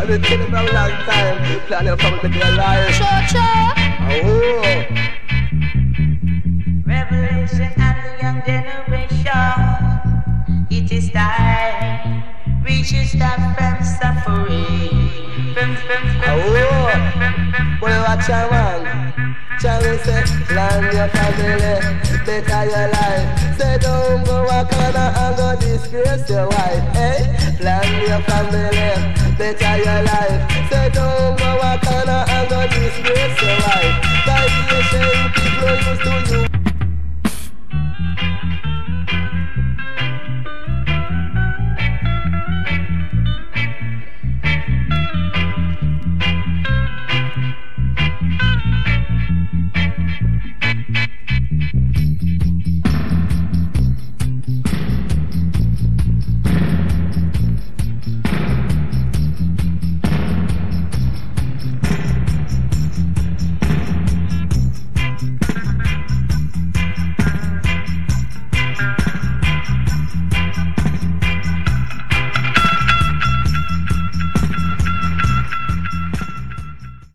I've been telling for a long time. Plan your family to be alive. Oh. Revelation and the young generation. It is time. We should stop from suffering. Boy, watch your man. Charlie say, plan your family, better your life. Say don't go a corner and go disgrace your wife. Hey, plan your family, better your life. Say don't go a corner and go disgrace your wife. By the